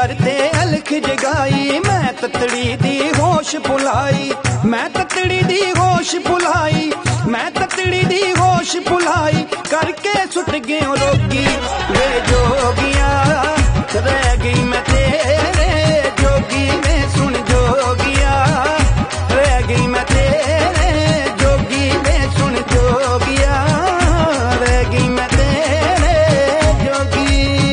करते अलख जगाई, मैं ततड़ी दी होश भुलाई, मैं ततड़ी दी होश भुलाई, मैं ततड़ी दी होश भुलाई, करके सुट गयो रोगी वे जोगिया, रह गई मैं तेरे जोगी में सुन जोगिया, रह गई मैं तेरे जोगी में सुन जोगिया, रह गई मैं तेरे जोगी।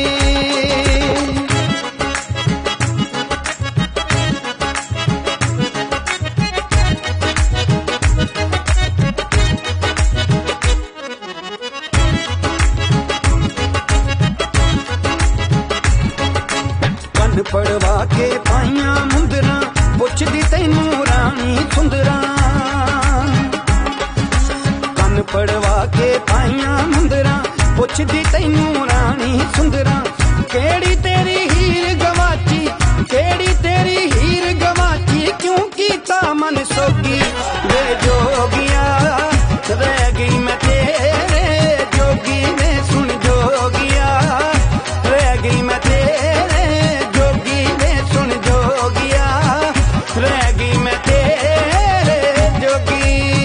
पड़वा के पाइया मुंदरा पुछदी तैनू रानी सुंदरा, कन पड़वा के पाइया मुंदरा पुछदी तैनू रानी सुंदरा, केड़ी तेरी हीर गवाची, केड़ी तेरी हीर गवाची, क्यों कीता मन सोगी वे जोगिया, रह गई मैं तेरे जोगी में सुन जोगिया, रह गई मैं तेरे जोगी में सुन जोगिया, रह गई मैं तेरे जोगी।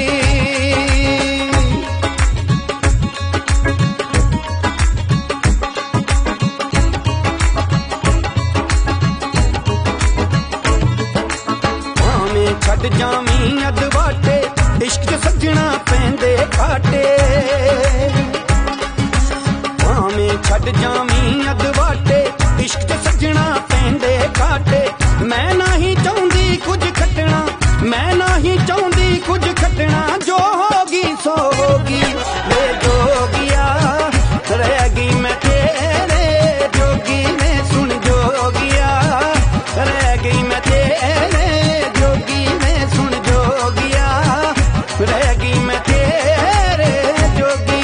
भावें छड़ जावी अदवाटे, इश्क च सजना पैंदे घाटे, भावें छड़ जावी अदवाटे, इश्क च सजना पैंदे घाटे, मैं नहीं चाहती कुछ खटना, मैं नहीं चाहती कुछ खटना, जो होगी सो होगी वे जोगिया, रह गई मैं तेरे जोगी में सुन जोगिया, रह गई मैं तेरे जोगी में सुन जोगिया, रह गई मैं तेरे जोगी।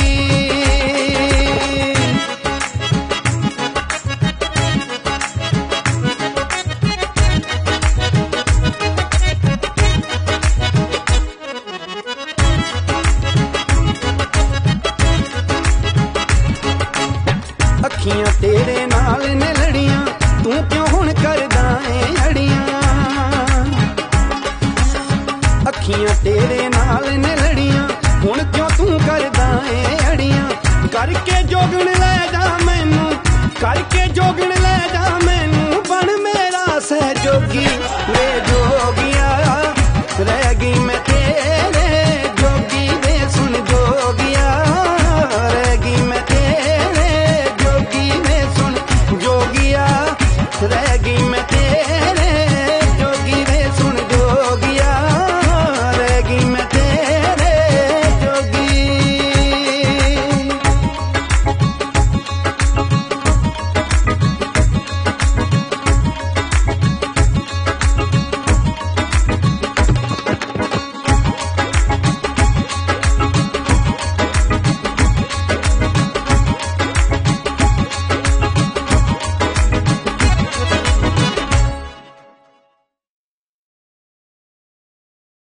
अखियां तेरे नाल ने लड़ियां, तू क्यों हुण करदा ऐ अड़ियां, अखियां तेरे नाल ने लड़ियां, हुण क्यों तू करदा ऐ अड़ियां, करके जोगण ले जा मैनू, करके जोगण ले जा मैनू, बन मेरा सहजोगी वे